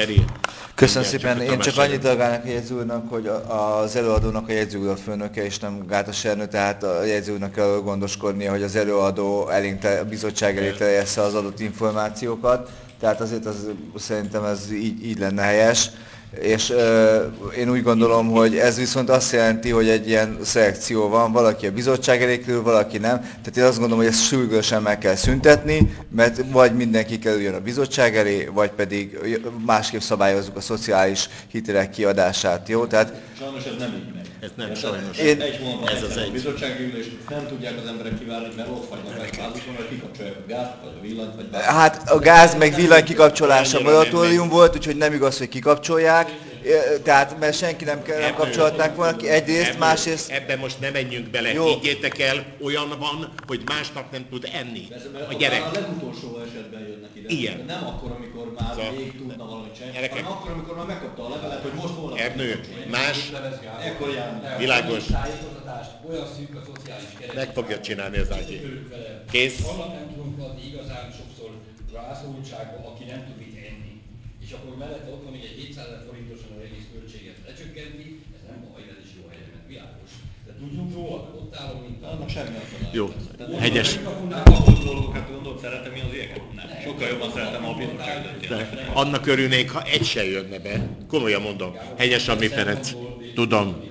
Köszönöm szépen. Én csak annyit reagálnak a jegyző úrnak, hogy az előadónak a jegyző úr a főnöke, és nem Gátas Ernő, tehát a jegyző úrnak kell gondoskodnia, hogy az előadó a bizottság elé terjessze az adott információkat. Tehát azért szerintem ez így lenne helyes. És én úgy gondolom, hogy ez viszont azt jelenti, hogy egy ilyen szelekció van, valaki a bizottság elé kerül, valaki nem. Tehát én azt gondolom, hogy ezt sürgősen meg kell szüntetni, mert vagy mindenki kerüljön a bizottság elé, vagy pedig másképp szabályozzuk a szociális hitelek kiadását. Jó? Tehát sajnos ez nem így megy. Ez nem sajnos. Egy hónapban Ez az egyszer a egy. bizottsági ülés, nem tudják az emberek kivárni, mert ott fagynak meg a házukon, vagy kikapcsolják a gázt, vagy a villanyt, vagy bármit. hát a gáz meg villany kikapcsolása moratórium volt, úgyhogy nem igaz, hogy kikapcsolják. Tehát mert senki nem kapcsolták volna ki, egyrészt, másrészt... Ebben most nem menjünk bele, Jó. higgyétek el, olyan van, hogy másnap nem tud enni a gyerek. A legutolsó esetben jönnek ide. Igen. Nem akkor, amikor már Szóval, még tudna valamit csinálni, gyerekek, hanem akkor, amikor már megkapta a levelet, hogy most volna. Ernő, más, Ekkor járnak. világos, Tájékoztatást, olyan szűk a szociális kereslet. meg fogja csinálni az Ági. Kész. Annak nem tudunk adni igazán sokszor rászorultságba, aki nem tud mit enni. És akkor mellette ott van, hogy egy 700 000 forintosan az egész költséget lecsökkenti, ez nem baj, ez is jó helyre ment, világos. De tudjuk róla, ott állom, mint Annak semmi akadály. Jó, hegyes. Nem kapott dolgokat, gondolod, szeretem én az ilyeneket? Nem. Sokkal jobban szeretem a bizottság döntést. Annak örülnék, ha egy se jönne be. Komolyan mondom. Hegyes, ami Ferenc. Tudom.